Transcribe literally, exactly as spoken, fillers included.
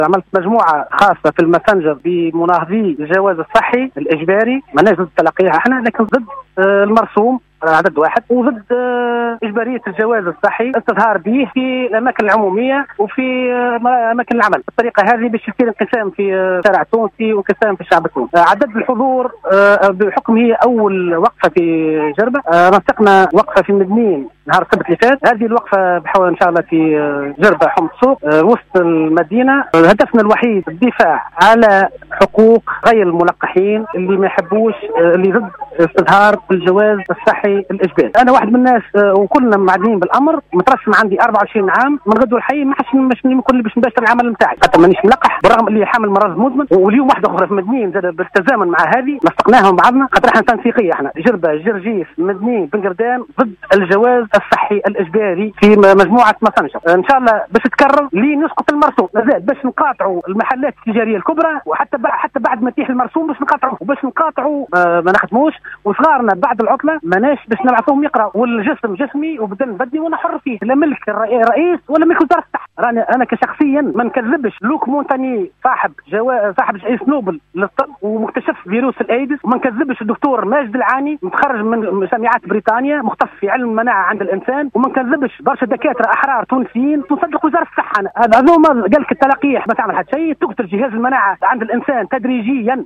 عملت مجموعه خاصه في الماسنجر بمناهضي الجواز الصحي الاجباري، ماناش ضد تلقيها احنا، لكن ضد المرسوم عدد واحد، وضد إجبارية الجواز الصحي التظاهر به في الأماكن العمومية وفي أماكن العمل. الطريقة هذه باش يصير انقسام في الشارع التونسي وانقسام في الشعب التونسي. عدد الحضور بحكم هي أول وقفة في جربة، نسقنا وقفة في مدنين نهار السبت اللي فات. هذه الوقفة بحاول إن شاء الله في جربة حمص السوق وسط المدينة. هدفنا الوحيد الدفاع على حقوق غير الملقحين اللي ما يحبوش، اللي ضد استظهار الجواز الصحي الاجباري. انا واحد من الناس وكلنا معدنين بالامر، مترسم عندي أربعة وعشرين عام من غدوه الحي، ما حش مش نكون باش نباشر العمل نتاعي، حتى مانيش ملقح بالرغم اللي حامل مرض مزمن. واليوم واحده اخرى في مدنين زاد بالتزامن مع هذه نسقناهم بعضنا، خاطر احنا تنسيقيه، احنا جربه جرجيس مدنين بن قردان ضد الجواز الصحي الاجباري في مجموعه ماسنجر. ان شاء الله باش تكرر لي نسقط المرسوم زاد باش نقاطعوا المحلات التجاريه الكبرى، وحتى حتى بعد ما تيح المرسوم باش نقاطعوا وباش نقاطعوا ما, ما نخدموش، وصغارنا بعد العطله ماناش باش نبعثوهم يقراوا، والجسم جسمي وبدن بدني وانا حر فيه، لا ملك الرئيس ولا ملك وزاره الصحه. راني انا كشخصيا ما نكذبش. لوك مونتاني صاحب جوا... صاحب جائزه نوبل للطب ومكتشف فيروس الايدز، وما نكذبش الدكتور ماجد العاني متخرج من جامعات بريطانيا مختص في علم المناعه عند الانسان، وما نكذبش برشا دكاتره احرار تونسيين تصدق وزاره الصحه. هذا هذوما قال لك التلقيح ما تعمل حتى شيء، تقتل جهاز المناعه عند الانسان تدريجيا